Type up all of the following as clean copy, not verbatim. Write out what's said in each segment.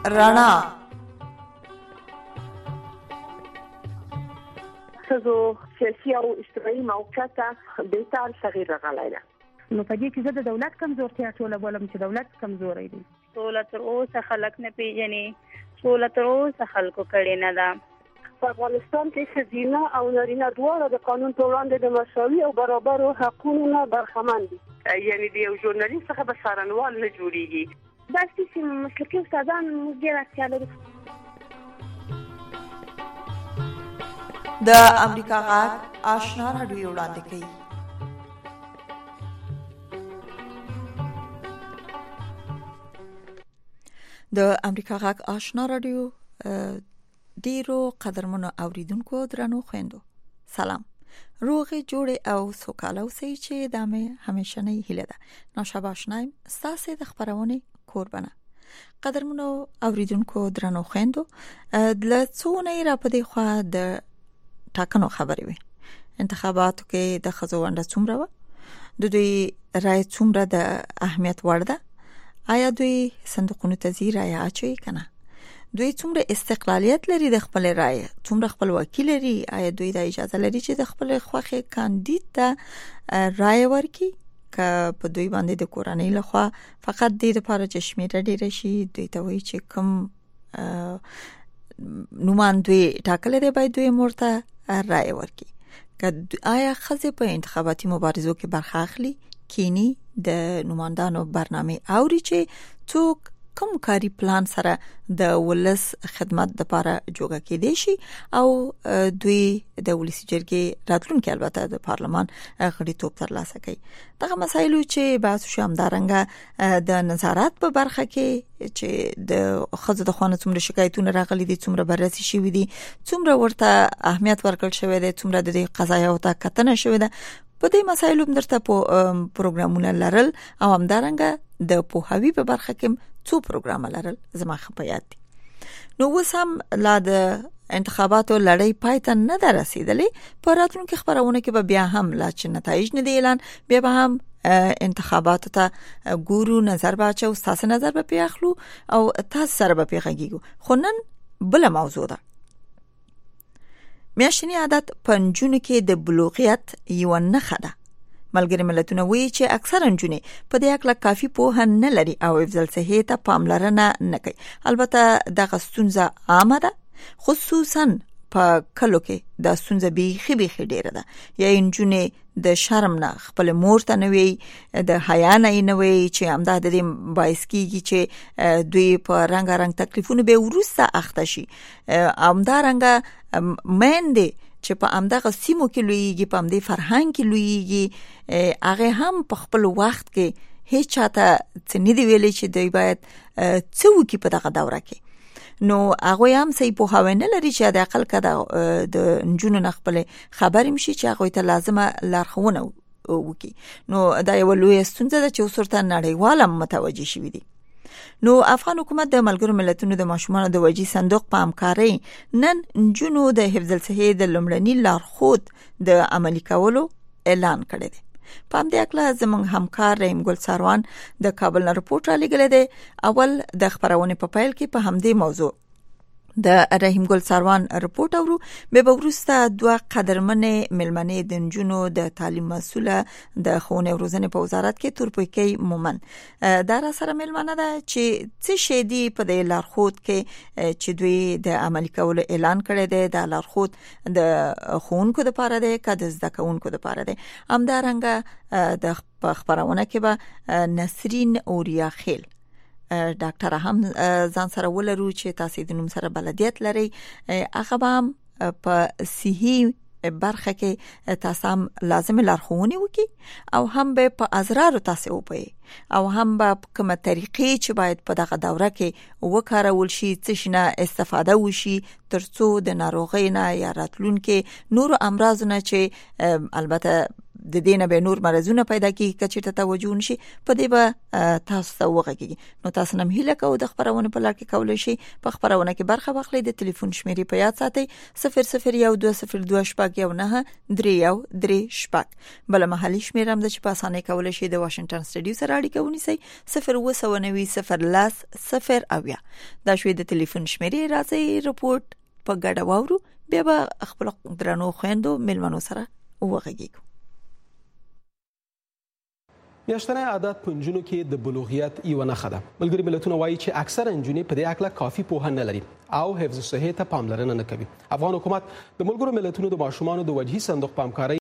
رڼا ښځو سیاسي او اجتماعي موقعیت بهتر تغییر راغلی دی. نو په دې کې زه د دولت کمزورتیا ټوله بولم چې دولت کمزوری دی. سوله تر اوسه خلک نه پیژني، سوله تر اوسه خلکو کړې نه ده. په افغانستان کې ښځینه او نارینه دواړه د قانون په وړاندې د مساوي او برابرو حقونو نه برخمن دي. یعنې د یو ژورنالیست څخه به څارنوال نه جوړېږي. داسې چې مسلکي استادان موږ ډېره اړتیا لرو. د امریکا غږ آشنا راډیو وړاندې کوي. د امریکا غږ آشنا راډیو ډیرو قدرمنو اوریدونکو درنو خويندو سلام. روغې جوړې او سوکاله اوسئ چې دا مې همیشنۍ هیله ده. ناشابه آشنایم ستاسو د خبرونه قربانه. قدرمنو اوریدونکو درنو خويندو د څونه را پدې خو د ټاکنو خبرې وي. انتخاباتو کې د ښځو ونډه څومره و؟ د دوی رائے څومره د اهمیت وړ ده؟ آیا دوی صندوقونو ته ځي رائے اچوي کنه؟ دوی څومره استقلالیت لري د خپل رائے؟ څومره خپلواکي لري؟ آیا دوی د اجازه لري چې د خپل خوخه کاندید ته رائے ورکړي؟ که په دوی باندې د کورنۍ لخوا فقط د لپاره چې شمیره ډیر شي، دوی ته وایي چې کوم نوماندوی ټاکل دی باید دوی مرته رائے ورکړي. که آیا ښځې په انتخاباتي مبارزو کې برخه اخلي؟ کینی د نوماندانو برنامه اوري چې څوک کوم کاری پلان سره د ولس خدمت لپاره جوړه کېدي شي او دوی د ولسی جرګې راتلونکي البته د پارلمان غړیتوب ترلاسه کوي. دغه مسایلو چې بحث شامدارنګه د نظارت په برخه کې چې د خځو د خوانه څومره شکایتونه راغلي دي، څومره بررسي شوی دي، څومره ورته اهمیت ورکړل شوی دی، څومره د قضایا او کتنه شوی ده، په دې مسایلو درته په پروګرامونه لرل او همدارنګه د پوهاوی په برخه کې څو پروګرام لرل زما خپيات دي. نو وسم لا د انتخاباتو لړۍ پایته نه رسیدلې. په راتلونکي خبرونه کې به بیا هم لا چې نتایج نه دی اعلان، بیا به هم انتخاباتو ته ګورو، نظر باچو، تاسو نظر به پیاخلو او تاسو سره به پیغږیږو. خو نن بل موضوع ده. میاشتنی عادت پنځونه کې د بلوغیت یو نښه ده. ملګری ملتونه وایي چې اکثره نجونې په دې اړه کافي پوهه نه لري او افضل صحت ته پاملرنه نه کوي. البته دغه ستونزه عامه ده، خصوصا په کلو کې د ستونزه بیخي ډیره ده. یا نجونې د شرم نه خپل مور ته نه وي، د حیا نه نه وي چې همدا د دې باعث کیږي چې دوی په رنګارنګ تکلیفونه به ورسته اخته شي. همدا رنګ مېندې چې په امدغه سیمو کې لویږي، په امدې فرهنګ کې لویږي، هغه هم په خپل وخت کې هیڅ چاته څه نه دی ویلي چې دوی باید څه وکړي په دغه دوره کې. نو هغه هم صحیح پوهاوی نه لري چې د عقل کده د نجونو خپل خبرې مشي چې هغه ته لازمه لارښوونه وکړي. نو دا یو لوی ستونزه ده چې اوسورته نړیواله متوجه شوې دي. نو افغان حکومت د ملګرو ملتونو د ماشومانو د وجې صندوق په همکارۍ نن نجونو د حفظ الصحې د لومړني لارښود د عملي کولو اعلان کړی دی. په همدې اړه زموږ همکار رحیم ګل ساروان د کابل نه رپورټ را لېږلی دی. اول د خبرونه په پیل کې په همدې موضوع د رحیم ګل ساروان رپورټ اورو، به ورسته دوه قدرمنې ملمنې د نجونو د تعلیم مسؤله د ښوونې او روزنې په وزارت کې تورپوکۍ مومن دا را سره ملمنه ده چې څه شی دی په دې لارښود کې چې دوی د عملي کولو اعلان کړی دی. د لارښود د ښوونکو لپاره دی که د زده کوونکو لپاره دی؟ همدارنګه د خبرونه کې به نسرین اوریا خیل ډاکټر هم ځان سره ولرو چې تاسو د نوم سره بلدیت لري. هغه هم په صحي برخه کې تاسو هم لازم لارښوونه وکي او هم به په ازرار تاسو وپي او هم به کومه طریقې چې باید په دغه دوره کې وکارول شي، څه شنه استفاده وشي ترڅو د ناروغۍ نه یا راتلونکي نور امراض نه چې البته د دینه به نور مرزونه پیدا کیږي چې ته توجه نشي په دې به تاسو ته وغږیږي. نو تاسو نم هیله کوو د خبرونه په لړ کې کولای شي په خبرونه کې برخه واخلئ. د ټلیفون شمیرې په یاد ساتئ 001202 بل محلي شمیره هم د چې په اسانه کولای شي د واشنگټن سټډیو سره اړیکه ونیسئ 09090 دا شوی د ټلیفون شمیرې. راځي رپورت په ګډه واورو بیا به خپل درنو خويندو ملمنو سره وغږیږو. میاشتنی عادت په نجونو کې د بلوغیت یو نښه ده. ملګري ملتونه وایي چې اکثره نجونې په دې اړه کافي پوهه نه لري او حفظ صحت ته پاملرنه نه کوي. افغان حکومت د ملګرو ملتونو د ماشومانو د وجهي صندوق په همکارۍ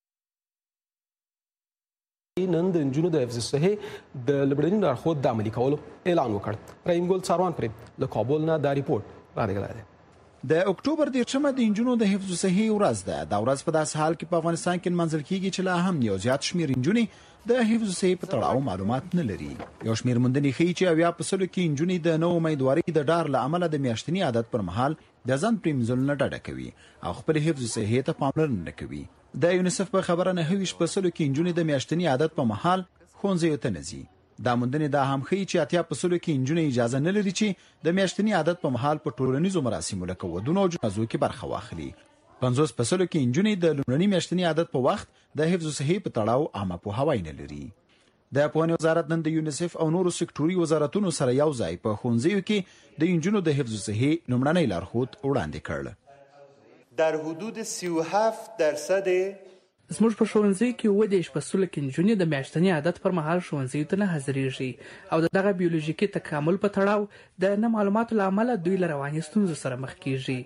نن د نجونو د حفظ صحت د لومړني لارښود د عملي کولو اعلان وکړ. رحیم ګل څاروان پرې له کابل نه دا ریپورت راغلی دی. د اکتوبر 13 د نجونو د حفظ صحت ورځ ده. دا ورځ په داسې حال کې په افغانستان کې منځل کیږي چې لا هم یو زیات شمیر نجونې د حفظ صحت په تړاو معلومات نه لري. یو شمیر موندنې ښیي چې 80% کې نجونې د نو امیدواري د ډار له امله د میاشتني عادت پر مهال د ځان پرېمنځلو نه ډډه کوي او خپل حفظ صحت ته پاملرنه نه کوي. د یونیسف په خبره 90% کې نجونې د میاشتني عادت په مهال ښوونځیو ته نه ځي. دا موندنې دا هم ښیي چې 80% کې نجونې اجازه نه لري چې د میاشتني عادت په مهال په ټولنیزو مراسمو لکه ودونو او جنازو کې برخه واخلي. 50% کې نجونې د لومړني میاشتني عادت په وخت د حفظ صحت په تړاو عامه پوهاوی نه لري. د پوهنې وزارت نن د یونیسف او نورو سکتوري وزارتونو سره یو ځای په ښوونځیو کې د نجونو د حفظ صحت لومړنی لارښود وړاندې کړ. در حدود 37% زموږ په ښوونځي کې 10% کې نجونې د میاشتني عادت پر مهال ښوونځي ته نه حاضرېږي او دغه بیولوژیکي تکامل په تړاو د نه معلوماتو له امله دوی له رواني ستونزو سره مخ کیږي.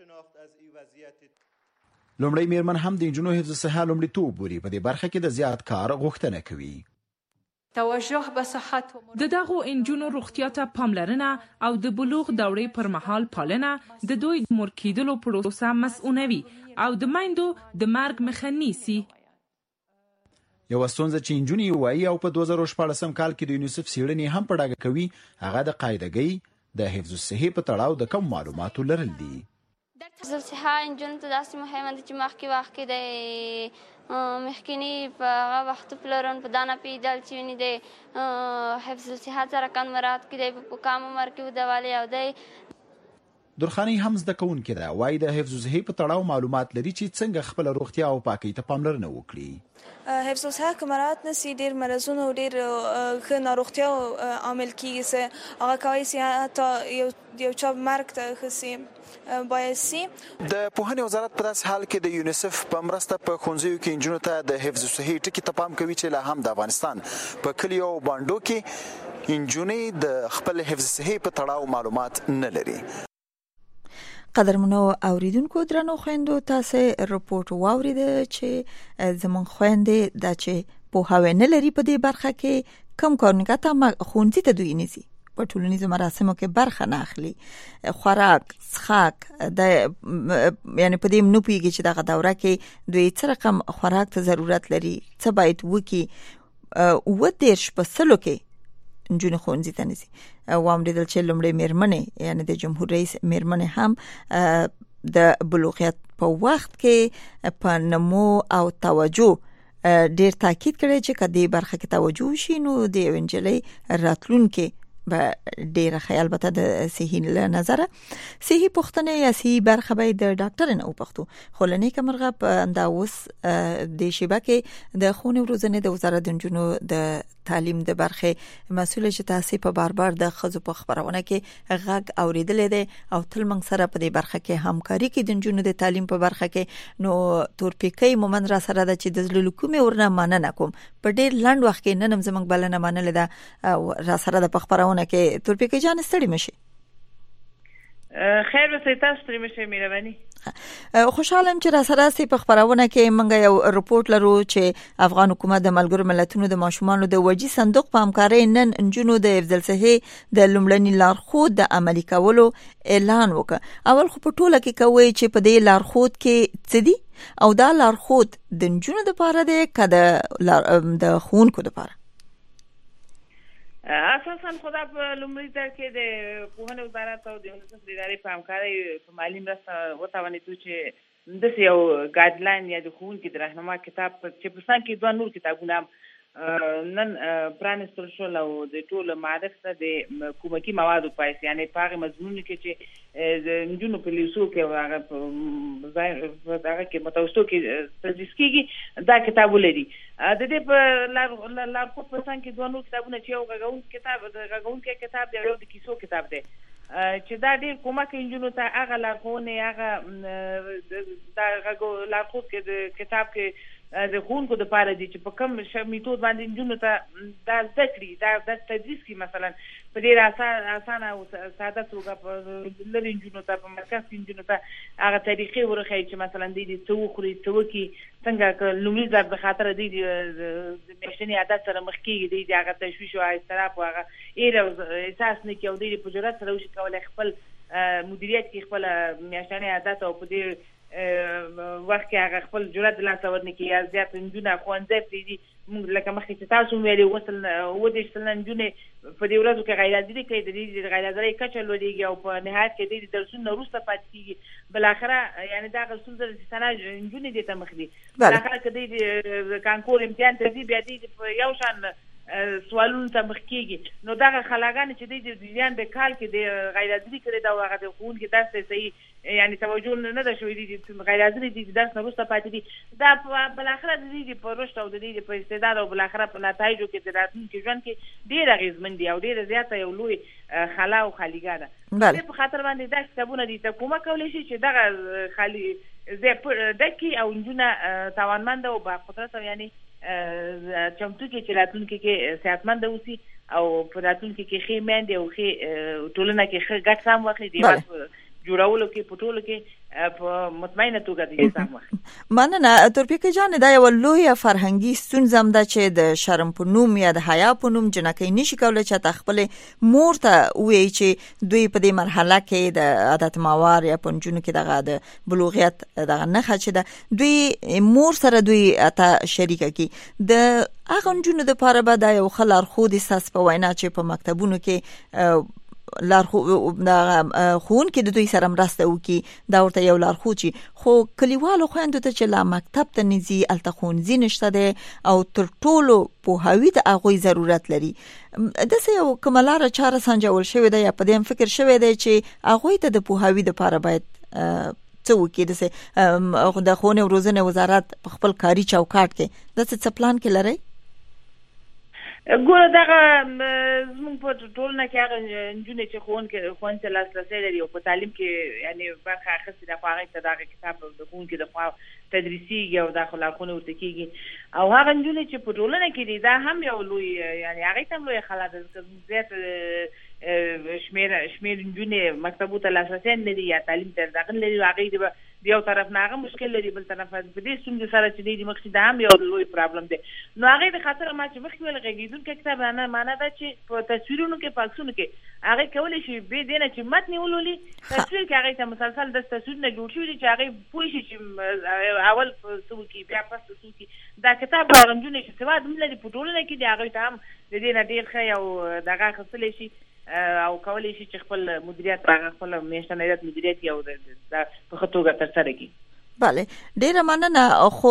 لومړی میرمن هم د نجونو حفظ صحت لومړیتوب بولي. په دې برخه کې د زیات کار غوښتنه کوي. توجه به صحت د دغو انجونو روغتیا ته پاملرنه او د بلوغ دورې پر مهال پالنه د دوی مور کېدلو پروسه مسؤلوي او د میندو د مرګ مخه نیسي. یو ستونزه چې نجونې وایي او په 2014 کال کې د یونیسف څېړنې هم په ډاګه کوي هغه د قاعدګۍ د حفظ صحت په تړاو د کم معلوماتو لرل دي. حفظ صحت انجونو ته داسې مهمه ده چې مخکې وخت کې د مخکینی په هغه وخت پلرون په دانه پیدل چې ونی د حفظ صحت سره کان مراد کې په کم عمر کې ودوالی او د درخاني هم زده کوونکې ده. وایي د حفظ صحت په تړاو معلومات لري چې څنګه خپل روغتیا او پاکۍ ته پاملرنه وکړي. حفظ صحت که مراعات نشي ډېر مرضونه او ډېر ښه ناروغتیا عامل کېږي چې هغه کولی شي حتی یو چا مرګ ته ښه شي باید سي. د پوهنې وزارت په داسې حال کې د یونیسف په مرسته په ښوونځیو کې نجونو ته د حفظ صحت ټکي ته پام کوي چې لا هم د افغانستان په کلیو او بانډو کې نجونې د خپل حفظ صحت په تړاو معلومات نه لري. قدرمنو اوریدونکو درنو خويندو تاسو رپورت واورید چې زمون خويندې د چې په هاوی نه لري په دې برخه کې کم کارونه ته خونځي ته دوی نيسي په ټولنیزو مراسمو کې برخه نه اخلي. خوراک څښاک د یعنی په دې نو پیږي چې دغه دوره کې دوی څه رقم خوراک ته ضرورت لري څه باید وکي و دیرش په سلو کې نجونې ښوونځي ته نيسي. واوریدل چې لومړی میرمنې یعنی د جمهور رئیس میرمنې هم د بلوغیت په وخت کې په نمو او توجه ډیر تاکید کړی چې کدی برخه کې توجه شي نو د انجلۍ راتلونکي به ډیره خیال البته د صحي نظر صحي پوښتنه یا صحي برخه به د ډاکټر نه وپښتو. خو لنی کمرغه دا اوس د شبکه د خون روزنه د وزارت د جنو د تعلیم د برخه مسؤل چې تاسو په بار د خزو په خبرونه کې غږ اوریدلې ده او تل موږ سره په دې برخه کې همکاري کې د جنو د تعلیم په برخه کې نو تورپیکي مومن را سره د چې د زلو کومه ورنه مننه کوم په ډیر لند وخت کې نن زموږ بلنه منل ده را سره د خبرونه کې تورپیکي جان ستړي مشي. خیر وسه تاسو ستړي مشي مهرباني. خوشاله ام چې را سره سي په خبرونه کې موږ یو رپورت لرو چې افغان حکومت د ملګرو ملتونو د ماشومانو د وجي صندوق په همکارۍ نن انجونو د افضل صحي د لومړني لارښود د عملي کولو اعلان وکړ. اول خو په ټوله کې کوي چې په دې لارښود کې څه دي او دا لارښود د انجونو د پاره دی کده د خونکو د پاره. اساساً خدا په لومړي ځل کې د پوهنې وزارت او د یونیسف د ادارې په همکارۍ په مالي مرسته وتوانېدو چې د یو ګایډلاین یا د ښوونکي د راهنما کتاب چې په څنګ کې دوه نور کتابونه نن پرانستل شول او د ټولو معرف ته د کومکی موادو پایس یعنی په هغه مضمون کې چې د نجونو په لیسو کې هغه کې متوسطو کې تدریس کیږي دا کتاب ولري د دې په لارښود په څنګ کې دوه نور کتابونه چې یو غږونکی کتاب دی او د کیسو کتاب دی چې دا ډېر کومک نجونو ته هغه لارښوونې هغه د لارښود کې د کتاب کې د ښوونکو دپاره دي چې په کوم میتود باندې نجونو ته دا زده کړي دا تدریس کړي مثلا په ډېر اسانه او ساده توګه په لرې نجونو ته په مرکز کې نجونو ته هغه طریقې ورښیي چې مثلا دوی دې څه وخوري څه وکړي څنګه که لومړي ځل د خاطره دوی د میاشتني عادت سره مخ کېږي دوی د هغه تشویش او اضطراب او هغه ایره احساس نه کړي او دوی په جرأت سره وشي کولی خپل مدیریت کې خپله میاشتني عادت او په دې وخت کې هغه خپل جرأت د لاسه ورنکړي یا زیات نجونه ښوونځی پرېږدي موږ لکه مخکې چې تاسو ویلي اووه دېرش سلنه نجونې په دې ورځو کې غیرحاضري کوي د دې غیرحاضرۍ کچه لوړېږي او په نهایت کې دوی د درسونو نه وروسته پاتې کېږي بالاخره یعنې دا هغه ستونزه ده چې سنا نجونې دې ته مخ دي بالاخره که دوی د کانکور امتحان ته ځي بیا دوی په یو شان سوالونو ته مخ کېږي نو دغه خلاګانې چې دوی د جریان د کال کې د غیرحاضري کړې ده او هغه د ښوونکي درس ته صحیح یعنې توجه نه ده شوې دي چې غیرحاضري دي چې درس نه وروسته پاتې دي دا بالاخره د دوی په رشد او د دوی په استعداد او بالاخره په نتایجو کې د راتلونکي ژوند کې ډېر اغېزمن دي او ډېره زیاته یو لوی خلا او خالیګاه ده دې په خاطر باندې دا کتابونه دي ته کومک کولی شي چې دغه خالي ځای ډک کړي او نجونه توانمنده او باقدرته یعنې چمتو کې چې راتلونکي کې صحتمنده اوسي او په راتلونکي کې ښې میندې او ښې ټولنه کې ښه ګډ سم واخلي د هېواد جوړولو کې په ټولو کې په مطمئنه توګه د سم واخلي. مننه تورپیکه جان. دا یو لویه فرهنګي ستونزه هم ده چې د شرم په نوم یا د حیا په نوم جنکۍ نشي کولی چې ته خپلې مور ته ووایي چې دوی په دې مرحله کې د عادت ماوار یا په نجونو کې دغه د بلوغیت دغه نښه چې ده دوی مور سره دوی ته شریکه کړي. د هغه نجونو دپاره به دا یو ښه لارښود ستاسو په وینا چې په مکتبونو کې ښوونکي د دوی سره مرسته وکړي دا ورته یو لارښود شي خو کلیوالو خویندو ته چې لا مکتب ته نه ځي هلته ښوونځي نشته دی او تر ټولو پوهاوي د هغوی ضرورت لري داسې یو کومه لاره چاره سنجول شوې ده یا په دې هم فکر شوی دی چې هغوی ته د پوهاوي دپاره باید څه وکړي داسې د ښوونې او روزنې وزارت په خپل کاري چوکاټ کې داسې څه پلان کې لرئ؟ ګوره دغه زموږ په ټولنه کې هغه نجونې چې ښوونځي ته لاسرسی لري او په تعلیم کې یعنې برخه اخیستې ده خو هغې ته دغه کتاب د ښوونکي د خوا تدریسیږي او دا خو لارښوونې ورته کېږي او هغه نجونې چې په ټولنه کې دي دا هم یو لوی یعنې هغې ته هم لویه خلا ده زیات شمېر نجونې مکتبو ته لاسرسی نه لري یا تعلیم ته داخل لري هغې د یو طرف نه هغه مشکل لري بل طرف په دې ستونزې سره چې دی مخکې دا هم یو لوی پرابلم دی نو هغې د خاطر ما چې مخکې ویل غږېدونکی کتاب معنا ده چې په تصویرونو کې په عکسونو کې هغې کولی شي بې دې نه چې متن یې ولولي تصویر کې هغې ته مسلسل داسې تصویرونه جوړ شوي دي چې هغې پوه شي چې اول څه وکړي بیا پس څه وکړي دا کتاب هغه نجونې چې سواد هم لري په ټولنه کې دي هغوی ته هم د دې نه ډېر ښه یو دغه اخیستلی شي او کولی شي چې خپل مدیریت هغه خپل میاشتنی عادت مدیریت یې او په ښه توګه ترسره کړي. بله ډیره مننه. خو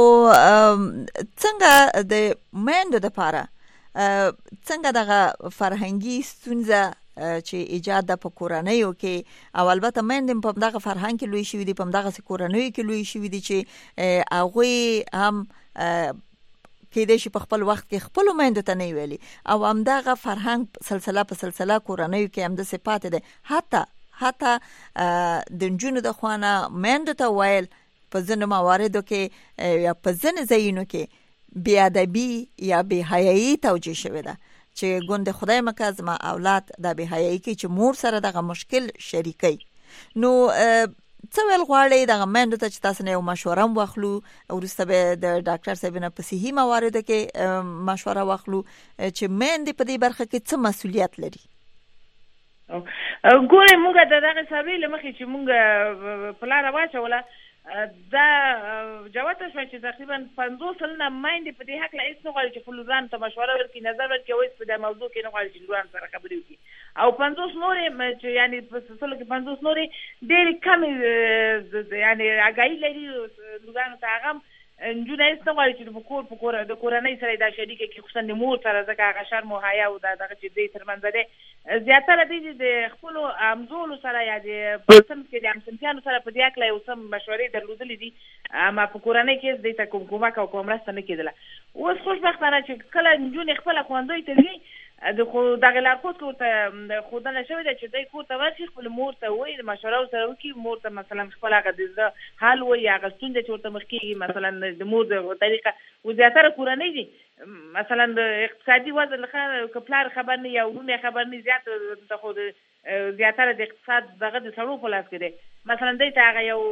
څنګه د میندو دپاره څنګه دغه فرهنګي ستونزه چې ایجاد ده په کورنیو کې او البته میندې په همدغه فرهنګ کې لوی شوي دي په همدغسې کورنیو کې لوی شوي دي چې هغوی هم کېدای شي په خپل وخت کې خپلو میندو ته نه ویلي او همدغه فرهنګ سلسله په سلسله کورنیو کې همداسې پاتې دی حتی د نجونو د خوا نه میندو ته ویل په ځینو مواردو کې یا په ځینو ځایونو کې بې ادبي یا بې حیایي توجیه شوې ده چې ګوندې خدای مکه زما اولاد دا بې حیایي کوي چې مور سره دغه مشکل شریکوي. نو څه ویل غواړئ دغه میندو ته چې تاسو نه یو مشوره هم واخلو وروسته به د ډاکټر صاحب نه په صحي مواردو کې مشوره واخلو چې میندې په دې برخه کې څه مسؤلیت لري؟ ګورئ موږ د دغه سروې له مخې چې موږ په لاره واچوله دا جوته شوه چې تقریبا 50 سلنه میندې په دې هکله هېڅ نه غواړي چې خپلو ځان ته مشوره ورکړي نظر ورکړي او هېڅ په دې موضوع کې نه غواړي چې لورانو سره خبرې وکړي او 50 نورې چې یعنی په سلو کې 50 نورې ډېرې کمې یعنی اگاهي لري لوګانو ته هغه نجونې هیڅ نه غواړي چې په کور د کورنۍ سره دا شریکه کې خصوصا د مور سره ځکه هغه شرم او حیا او دغه چې دوی ترمنځ دی زیاتره دي د خپلو همزولو سره یا د صنف کې د همصنفیانو سره په دې هکله یو څه مشورې درلودلې دي اما په کورنۍ کې دوی ته کوم کومک او کوم مرسته نه کېدله اوس خوشبختانه چې کله نجونې خپله ښوونځیو ته ځي دغه لارښود کې ورته ښودنه شوې ده چې دی کور ته ورشي خپل مور ته ووایي د مشوره ورسره وکړي مور ته مثلا خپل هغه د زړه حال ووایي هغه ستونزه چې ورته مخ کېږي مثلا د مور د طریقه و زیاتره کورنۍ دي مثلا د اقتصادي وضع له که پلار خبر نه یا ورونه خبر نه زیات خو زیاتره د اقتصاد دغه د سړو په لاس کې دی مثلا دی ته هغه یو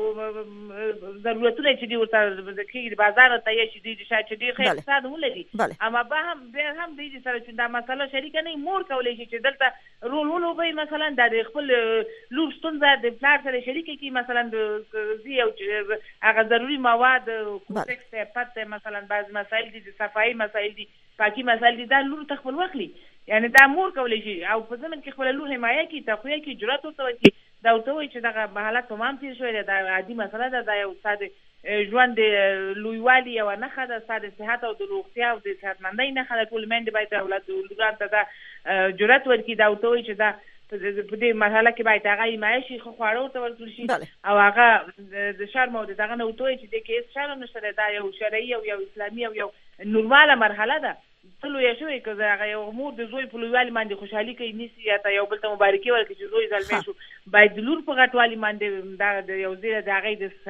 ضرورتونه چې دي ورته کېږي د بازار ته یې چې دي شاید چې ډېر ښه اقتصاد ولري اما بیا هم دی سره چې دا مسله شریکه نه مور کولی شي چې دلته رول ولوبوي مثلا دا د خپل لور ستونزه د پلار سره شریکه کړي مثلا د یو هغه ضروري مواد کوټکس دی پت دی مثلا بعض مسایل دي د صفایي مسایل دي پاکي مسایل دي دا لور ته خپل واخلي یعنی دا مور کولی شي او په ضمن کې خپله لور حمایه کړي تقویه کړي جرأت ورته ورکړي دا ورته وایي چې دغه حالت په ما هم تېر شوی دی دا عادي مسله ده دا یو ستا د ژوند د لویوالي یوه نښه ده ستا د صحت او د روغتیا او د صحتمندۍ نښه ده ټولې میندې باید اولادګانو ته دا جرأت ورکړي دا ورته وایي چې دا په دې مرحله کې باید هغه حمایه شي ښه خواړه ورته ورکړل شي او هغه د شرم او د دغه نه ورته وایي چې دې کې هېڅ شرم نشته دی دا یو شرعي او یو اسلامي او یو نورماله مرحله ده ته لویه شوې که هغه یو مور د زوی په لویوالي باندې خوشحالي کوي نیسي یا ته یو بل ته مبارکي ورکړي چې زوی زلمی شو باید د لور په غټوالي باندې دغه د یو زیره د هغې د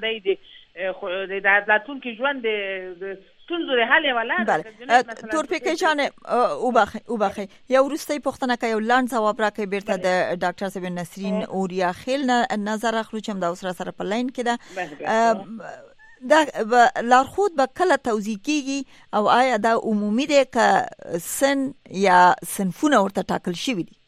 صحتمندۍ د راتلونکي ژوند د ستونزو د حل یوه لاره تورپیکۍ جانې وبخئ یو وروستۍ پوښتنه که یو لنډ ځواب راکړئ بیرته د ډاکټر صاحب نسرین اوریا خیل نه نظر اخلو چې همدا اوس راسره په لاین کې ده دا لارښود به کله توضیح کیږي او آیا دا عمومي دی که سن یا صنفونه ورته ټاکل شوي دي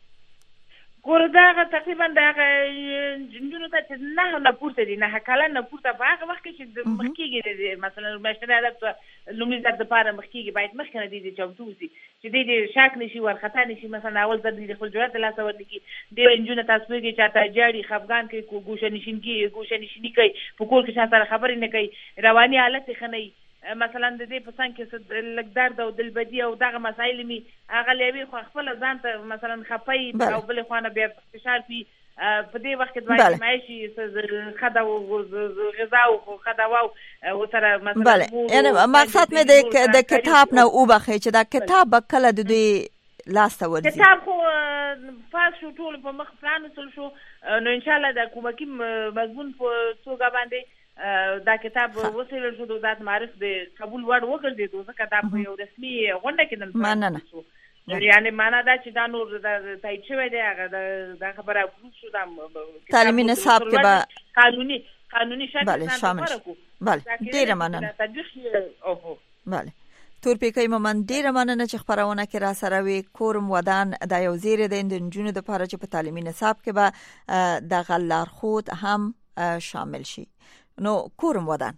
ګوره دا هغه تقریبا د هغه نجونو ته چې 9 نه پورته دي 9 کلن نه پورته په هغه وخت کې چې مخ کېږي مثلا میاشتنی عادت لومړي ځل دپاره مخ کېږي باید مخکې نه دي چمتو اوسي چې دی شک نه شي وارخطا نه شي مثلا اول ځل د خپل جرأت د لاسه ورنکړي ډېرې نجونې تاسو پوهېږئ چې حتی جاړي خفګان کوي ګوشه نشیني کوي په کور کې چا سره خبرې نه کوي رواني حالت یې ښه نه وي مثلا د دې په څنګ کې لږ درد او دلبدي او دغه مسایل مې هغه له یوې خوا خپله ځان ته مثلا خفه وي او بلې خوا نه بیا فشار وي په دې وخت کې باید معیشي ښه ده غذا او ښه دوا ورسره مثلا یعنی مقصد مې د کتاب نه وبخئ چې دا کتاب به کله د دوی لاسته ورځي کتاب خو پاس شو ټول په مخ پرانستل شو نو انشاءالله د کومکي مضمون په توګه باندې دا کتاب وسیله شو د وزارت معارف د قبول وړ وګرځېدو ځکه دا په یو رسمي غونډه کې نن شو یعنی معنا دا چې دا نور تایید شوی دی هغه دا خبره پروف شو دا تعلیمي نصاب کې به قانوني شکل شامل شو بله ډېره مننه بله تورپیکۍ مومند ډېره مننه چې خپرونه کې را سره وي کورم ودان دا یو زیری دی د نجونو دپاره چې په تعلیمي نصاب کې به دغه لارښود هم شامل شي نو کورم ودان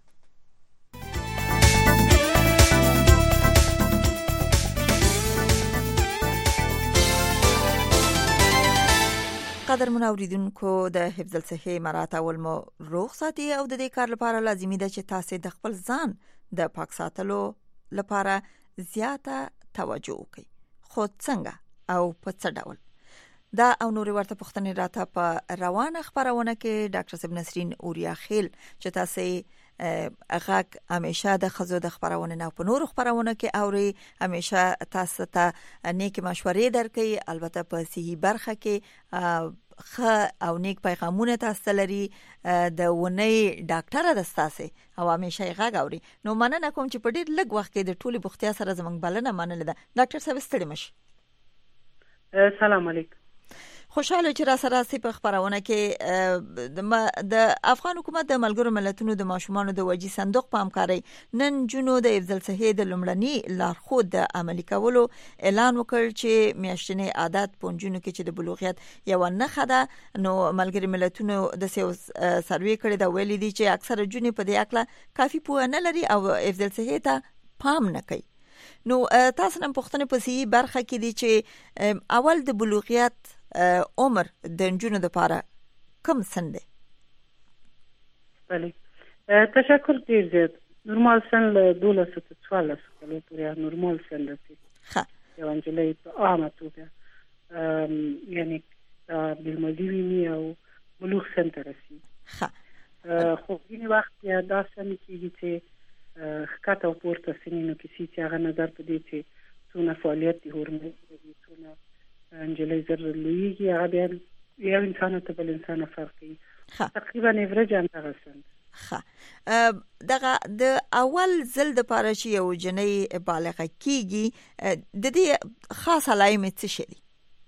قدر منوریدونکو د حفظ الصحه مراعاتول مو روغ ساتي او د دې کار لپاره لازمي ده چې تاسو د خپل ځان د پاک ساتلو لپاره زیاته توجه وکړئ خو څنګه او په څه ډول دا او نور ورته پوښتنې راته په روانه خبرونه کې ډاکټر صاحب نسرین اوریا خیل چې تاسو غاک همیشه د خزو د خبرونه نه په نور خبرونه کې اوري همیشه تاسو ته نیک مشورې درکې البته په صحیح برخه کې خ او نیک پیغامونه تاسو لري د ونی ډاکټر د تاسو او همیشه غاګ اوري نو مننه کوم چې په ډیر لږ وخت کې د ټولي بوختیا سره زمنګ بلنه منل ده ډاکټر صاحب ستړي مشه سلام علیکم خوشاله چې را سره سي په خبرونه کې د افغان حکومت د ملګرو ملتونو د ماشومانو د وجې صندوق په همکارۍ نن جنو د حفظ الصحه د لومړني لارښود د عملي کولو اعلان وکړ چې میاشتنی عادت پونجونو کې چې د بلوغیت یو نښه ده نو ملګري ملتونو د سروې کړي دا ویلي دي چې اکثره جنې په دې اړه کافي پوهه نه لري او حفظ الصحه ته پام نه کوي نو تاسو نن پوښتنه پسې برخه کې دي چې اول د بلوغیت عمر د نجونو لپاره کم سن دی؟ بله تشکر ډیر زیات نورمال سن له 12 تر 14 کالو پورې نورمال سن دی. یو انجلۍ په عامه توګه یعنی بالمالي ویني او بلوغ سن ته رسي. خو ځینې وخت یا دا سن کېږي چې ښکته او پورته سنینو کې سي چې هغه نظر په دې چې څونه فعالیت دي هورمون دي څونه انجلۍ زر لویږي هغه بیا یو انسان ته بل انسان فرق کوي. تقریبا ایوریج همدغه سن. دغه د اول ځل د پاره چې یو جنۍ بالغه کیږي د دې خاص علایمې څه شي دي؟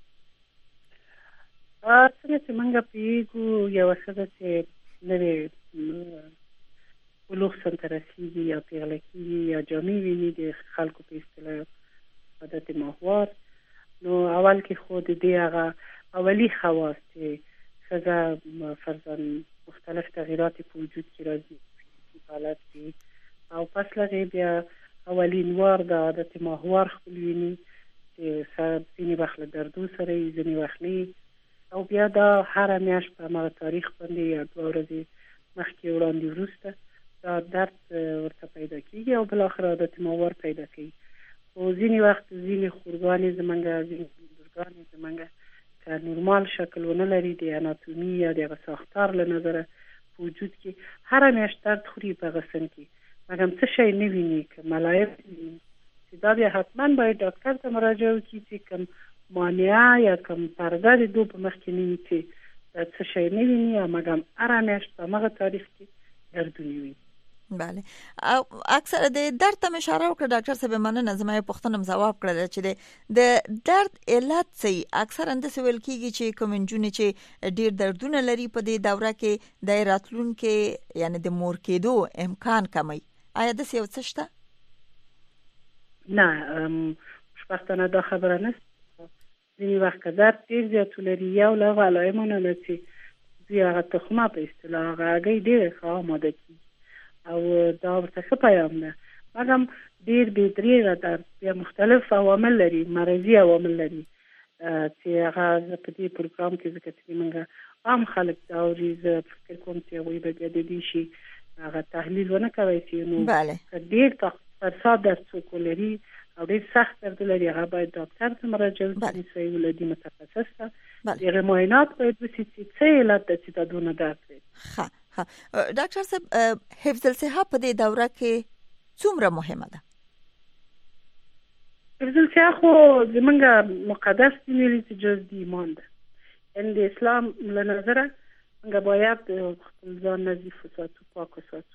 څنګه چې موږ پیږو یو څه چې نوې بلوغ سن ته رسیږي یا پیغله کیږي یا جامې ویني د خلکو په اصطلاح عادت ماهوار، نو اول کې خو د دې هغه اولي خواص چې ښځه فرضاً مختلف تغییرات په وجود کې راځي حالت کې او پس لغې بیا اولین وار د عادت ماهوار خپل ویني چې ځینې وخت له دردو سره یې ځینې وخت نه او بیا دا هر میاشت په هغه تاریخ باندې یا 2 ورځې مخکې وړاندې وروسته دا درد ورته پیدا کیږي او بل اخر عادت ماهوار پیدا کوي. او ځینې وخت ځینې خورګانې زمونږ ځینې بزرګانې زمونږ که نورمال شکل ونه لري د اناتومي یا د هغه ساختار له نظره په وجود کې هر میاشت درد خوري په هغه سن کې مګر څه شی نه ویني که ملایف ویني چې دا بیا حتما باید ډاکټر ته مراجعه وکړي چې کوم مانعه یا کوم پرده د دوی په مخ کې نه وي چې څه شی نه ویني یا مګر هر میاشت په هغه تاریخ کې دردونه وي. بله اکثر د درد ته اشاره وکړه ډاکټر صاحب، مننه. زما پوښتنه جواب کړل چې د درد علت څه اکثر اند څه ویل کیږي چې کوم نجونې چې ډیر دردونه لري په دې دوره کې د راتلون کې یعنی د مور کېدو امکان کمی. آیا د څه څه شته؟ نه خوشبختانه دا خبره نه. ځینې وخت که درد ډیر زیات لري یو له هغو علایمو نه چې دوی هغه تخمه په اصطلاح هغه هګۍ ډېره ښه آماده کېږي او دا ورته ښه پیام ده. مګر ډېر بې دریغه درد بیا مختلف عوامل لري، مرضي عوامل لري چې هغه زه په دې پروګرام کې ځکه چې موږ عام خلک دا اوري زه فکر کوم چې هغوی به بیا د دې شي هغه تحلیل ونه کوی شي. نو که ډېر فرساد درد څوک ولري او ډېر سخت درد لري هغه باید ډاکټر ته مراجعه وکړي، صحیح ولادي متخصص ته. هغې معاینات باید وشي چې څه علت ده چې دا دونه درد دی. ډاکټر صاحب حفظ الصحه په دې دوره کې څومره مهمه ده؟ حفظ الصحه خو زمونږ مقدس دین ویلي چې جز د ایمان ده. یعنې د اسلام له نظره موږ باید خپل ځان نظیف وساتو، پاک وساتو.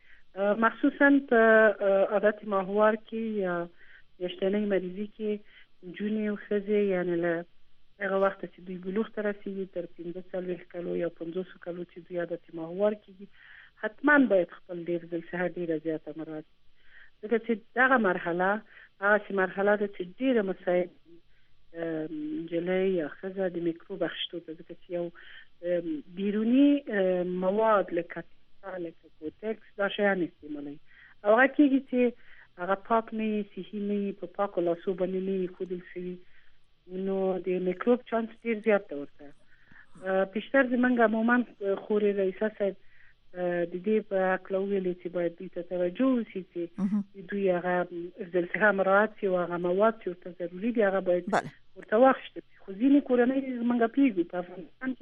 مخصوصا په عادت ماهوار کې یا میاشتنۍ مریضي کې نجونې او ښځې یعنې له هغه وخت چې دوی بلوغ ته رسیږي تر 45 کالو یا 50 کالو چې دوی عادت ماهوار کېږي حتما باید خپل د حفظ الصحه ډېره زیاته مراعات کړي، ځکه چې دغه مرحله هغسې مرحله ده چې ډېره مساعد نجلۍ یا ښځه د میکروب اخیستو ته، ځکه چې یو بیروني مواد لکه کوتکس دا شیان استعمالوي او هغه کېږي چې هغه پاک نه وي، صحي نه وي، په پاکو لاسو باندې نه وي ښودل شوي، نو د میکروب چانس ډېر زیات ده ورته. پیشتر زمونږ عموما خورې رئیسه صاحب د دې په هکله وویلې چې باید دوی ته توجه وشي چې دوی هغه حفظ الصحه مراعات شي او هغه مواد چې ورته ضروري دي هغه باید ورته واخیستل شي. خو ځینې کورنۍ زمونږ پرېږدي په افغانستان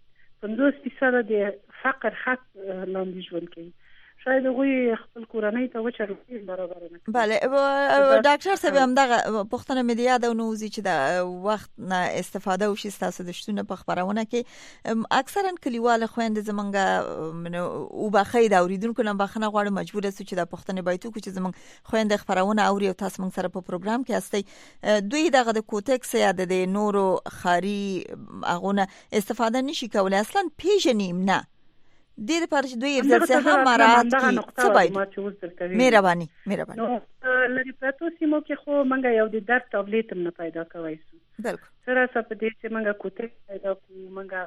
کې 50% د فقر خط لاندې ژوند کوي، شاید هغوی خپل کورنۍ ته وچه روټۍ برابر نه کړي. بله ډاکټر صاحب همدغه پوښتنه مې د یاده ونوځي چې د وخت نه استفاده وشي ستاسو د شتونه په خپرونه کې. اکثرا کلیواله خویندې زمونږ وبخښئ د اورېدونکو نه بخښنه غواړم، مجبوره سو چې دا پوښتنې باید وکړو چې زمونږ خویندې خپرونه اوري او تاسو موږ سره په پروګرام کې هستئ. دوی دغه د کوتکس یا د نورو خاري هغونه استفاده نشي کولی، اصلا پیژنیم نه دې لپاره چې دوی حفظ الصحه مراعات کړي. څه باید؟ مهرباني. نو لري پرتو سیمو کې خو موږ یو د درد ټابلیټ هم نه پیدا کوی سو. بالکل سره په دې چې موږ کوتک پیدا کوو، موږ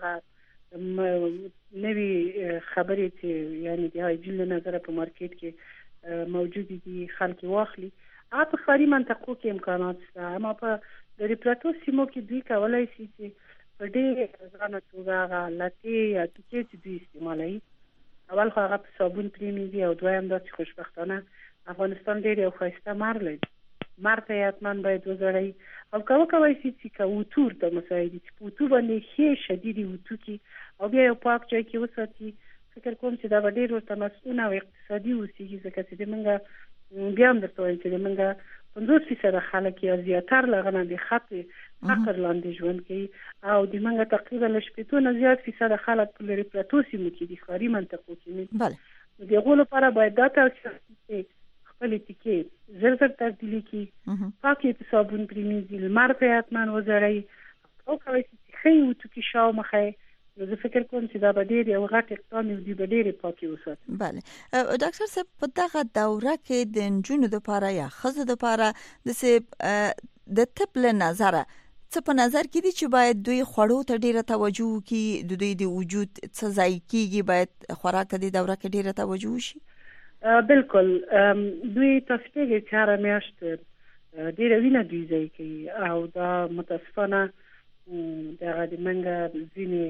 هغه نوي خبرې چې یعنی د هایجین له نظره په مارکیټ کې موجود دي خلک واخلي هغه په ښاري منطقو کې امکانات شته، اما په لرې پرتو سیمو کې دوی کولی شي چې په ډېرې ارزانه توګه هغه لټې یا توکې چې دوی استعمالوي، اول خو هغه په صابون پرېمنځي او دویم دا چې خوشبختانه افغانستان ډېر یو ښایسته مار لري، مار ته یې حتما باید وځړوي او که وکولی شي چې که وتور ته مساعدي چې په وتو باندې ښې شدیدې وتو کړي او بیا یو پاک ځای کې وساتي، فکر کوم چې دا به ډېر ورته مسؤل او اقتصادي اوسېږي، ځکه چې زموږ بیا هم درته وایم چې زموږ 50% خلک یا زیاتر له هغه نه د خط فقر لاندې ژوند کوي او د موږ تقریبا له 80 نه زیات فیصد خلک په لرې پرتو سیمو کې د ښاري منطقو کې دي. د هغو لپاره باید دا توصیه وشي خپلې تیکې زر زر تبدیلي کړي، پاکې په صابون پرېمنځي، لمر ته یې حتما وځړوي او کولی شي چې ښه یې وتوکي شاومخه یې، نو زه فکر کوم چې دا به ډېر یو غټ اقدام وي، دوی به ډېرې پاکې وساتي. بله ډاکټر صاحب، په دغه دوره کې د نجونو دپاره یا ښځو دپاره داسې د طب له نظره څه په نظر کې دي چې باید دوی خوړو ته ډیره توجه وکړي، د دوی د وجود څه ضایع کیږي، باید خوراک ته د دوره کې ډیره توجه وشي؟ بالکل، دوی تاسو ته چې هر میاشت ډیره وینه دوی ضایع کوي او دا متاسفانه دغه د منګه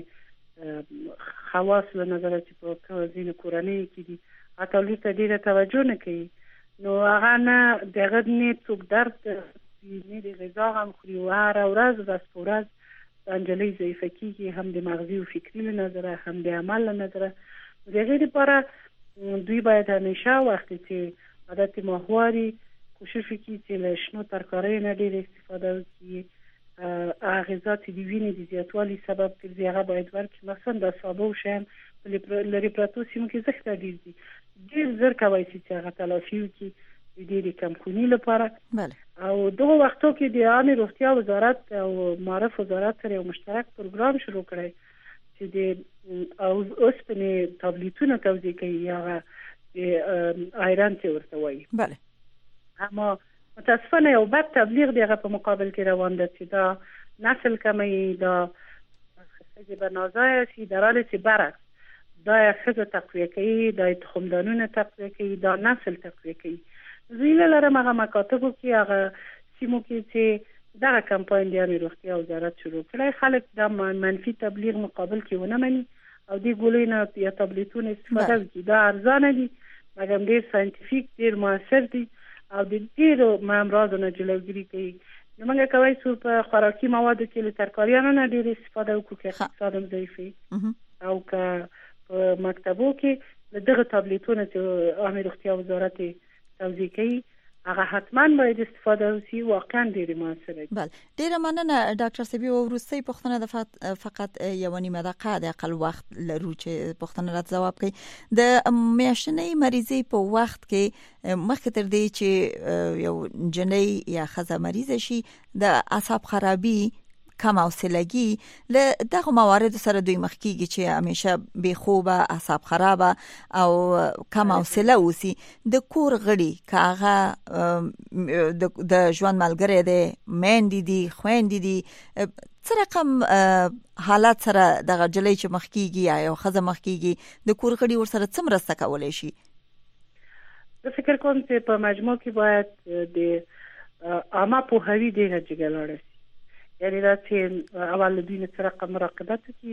ځینې خواص له نظره چې په ځینې کورنۍ کې دي هغه تولید ته ډیره توجه نه کوي، نو هغه نه دغه نه څوک درد نه د غذا هم خوري او هره ورځ ورځ په ورځ د نجلۍ ضعیفه کېږي، هم د مغزي او فکري له نظره هم د عمل له نظره. د هغې دپاره دوی باید همیشه وخت چې عادت ماهواري کوشش وکړي چې له شنو ترکاریو نه ډېره استفاده وکړي، هغه غذا چې د وینې د زیاتوالي سبب ګرځي هغه باید ورکړي، مثلا د سابه او شیان په لرې پرتو سیمو کې زښته ډېر دي، ډېر زر کولی شي چې هغه تلافي وکړي د دې کمخوني لپاره. او دغه وختو کې د عامه روغتیا وزارت او معرف وزارت سره یو مشترک پروګرام شروع کړی چې د اوسپنې تابلیتونه توزیع کوي، هغه د آیرن چې ورته وایي. اما متاسفانه یو بد تبلیغ دی هغه په مقابل کې روان ده چې دا نسل کموي، دا ښځې به نازایه شي، در حالی چې برعکس دا ښځه تقویه کوي، دا تخمدانونه تقویه کوي، دا نسل تقویه کوي. زه لرم هغه مکاتبو کې هغه سیمو کې چې دغه کمپاین د عامه روغتیا وزارت شروع کړی، خلک دا منفي تبلیغ مقابل کې ونه مني او د ګولۍ نه یا تابلیتونو استفاده وکړي. دا ارزانه دي مګر ډېر ساینتیفیک، ډېر موثر دي او د ډېرو امراضو نه جلوګیري کوي. نو موږ کولی شو په خوراکي موادو کې له ترکاریانو نه ډېر استفاده وکړو که اقتصاد هم ضعیف وي، او که په مکتبو کې د دغه تابلیتونو چې عامه روغتیا وزارت توزیع کوي هغه حتما باید استفاده وشي، واقعا ډېرې موثره دي. بله، ډېره مننه ډاکټر صاحب. یوه وروستۍ پوښتنه ده، فقط یوه نیمه دقیقه د اقل وخت لرو چې پوښتنه راته ځواب کوي. د میاشتنۍ مریضۍ په وخت کې مخکې تر دې چې یو نجلۍ یا ښځه مریضه شي، د اعصاب خرابي، کم حوصلګي له دغه مواردو سره دوی مخ کیږي چې همیشه بې خوبه، اعصاب خرابه او کم حوصله اوسي. د کور غړي که هغه د ژوند ملګری دی، میندې دي، خویندې دي، څه رقم حالات سره دغه نجلۍ چې مخ کیږي یا یو ښځه مخ کیږي، د کور غړي ورسره څه مرسته کولی شي؟ زه فکر کوم چې په مجموع کې باید د عامه پوهاوي ډېره جګه لاړه شي، یعنی دا چې اول دوی نه څه رقم مراقبت وکړي،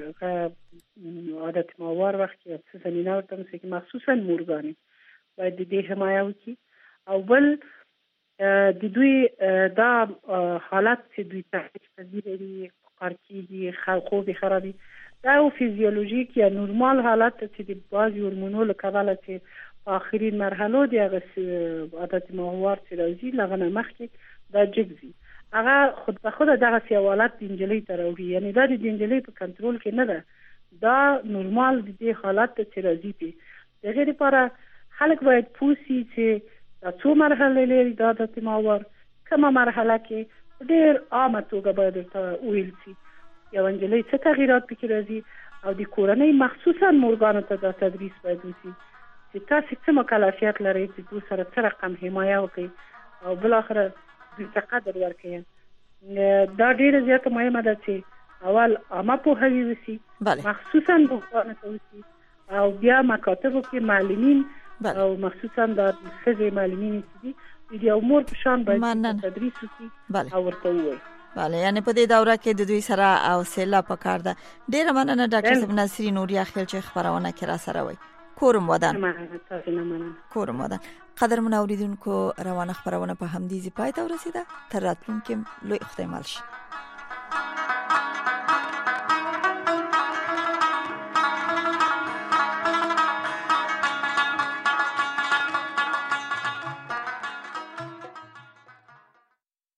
د عادت ماهوار وخت کې څه زمینه ورته مسوي، مخصوصا مورګانې باید د دې حمایه وکړي. او بل د دوی دا حالت چې دوی تحریک پذیر دي، فقر کېږي، خوب خرابي، دا یو فیزیولوژیک یا نورمال حالت چې د بعضې هورمونو له کبله چې په آخرین مرحلو د هغه عادت ماهوار چې راځي له هغه نه مخکې دا جګ هغه خود به خود دغه سیوالات د نجلۍ ته راوړي، یعنی دا د نجلۍ په کنټرول کې نه ده، دا نورمال د دې حالت ته چې راځي پې. د هغې لپاره خلک باید پوه شي چې دا څو مرحلې لري دا عادت ماهوار، کومه مرحله کې په ډېر عامه توګه باید ورته وویل شي یوه نجلۍ څه تغییرات پکې راځي، او د کورنۍ مخصوصا مورګانو ته دا تدریس باید وشي چې تاسې څه مکلفیت لرئ چې دوی سره څه رقم حمایه وکړئ او بالاخره دوی ته قدر ورکړي. دا ډېره زیاته مهمه ده چې اول عامه پوهاوي وشي، مخصوصا مورګانو ته وشي، او بیا مکاتبو کې معلمین او مخصوصا د ښځې معلمین چې دي یو مور په شان باید تدریس وکړي او ورته ووایي. بله، یعنی په دې دوره کې د دوی سره حوصله پکار ده. ډیره مننه ډاکټر صاحب نصری نوریا خیل چې خبرونه کې را سره وای. کورم ودان. کورم ودان. قدرمن اوریدونکو، روانه خبرونه په همدې ځای پای ته ورسیده. تر راتلونکي لوی اختیمال شي.